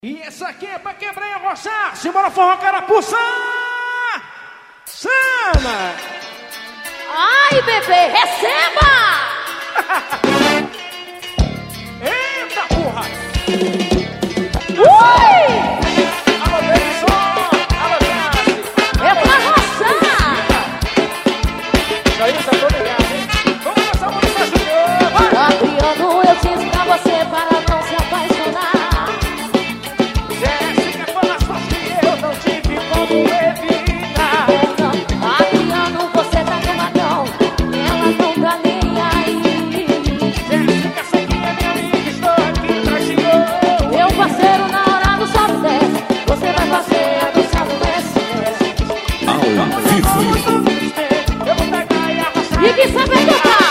E essa aqui é pra quebrar e arrochar. Simbora forró carapuça. Sama. Ai, bebê, receba! Eita, porra. Ui! Alô, Benção. Alô, Grazi. É pra arrochar! Isso aí, tá todo ligado, hein? Vamos dançar uma música junto. Vai. Adriano, eu disse pra você para não se apaixonar. Jéssica, foi mais forte que eu não tive como evitar. Adriano, você tá com ladrão, ela não tá nem aí. Jéssica, sei que é minha amiga, estou aqui pra te ouvir. Meu parceiro, na hora do sobe e desce, você vai fazer a dança do desce. Ao vivo. Eu vou pegar e arrastar. E que sabe tocar?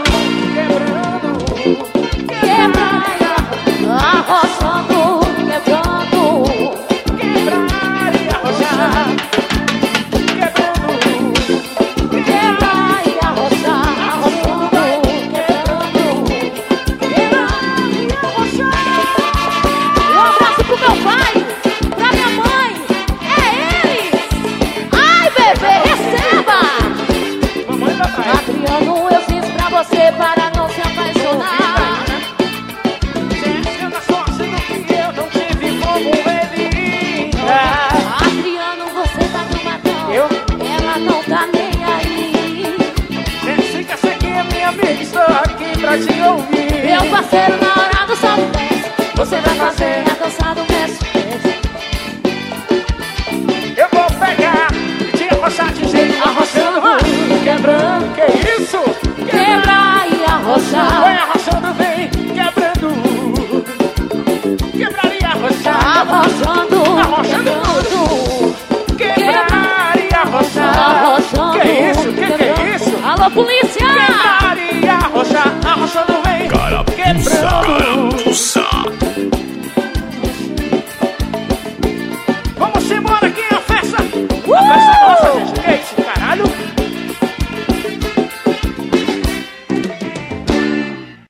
Arrochando, quebrando, Quebrar e arrochar. Quebrando. quebrar e arrochar, arrochando, quebrando, quebrar e arrochar. Um abraço pro meu pai, pra minha mãe, é eles. Ai, bebê, receba. Mamãe e papai. Adriano, eu fiz pra você para não se apaixonar. Jéssica, sorte do que eu não tive como evitar. Adriano, você tá no matão, Eu? ela não tá nem aí. Jéssica, sei que é minha amiga, estou aqui pra te ouvir. Meu parceiro, na hora do sobe e desce, você vai fazer a dança do mestre. Eu vou pegar e te arrochar de jeito arrochando, quebrando. Que isso? Quebrar e Vai arrochar, arrochando, vem quebrando. Quebrar e arrochar. arrochando, Arrochando. quebrando, Quebrar e arrochar. arrochando, Que isso? Que é quebrando. isso? Alô, polícia! Quebrar e arrochar. Arrochando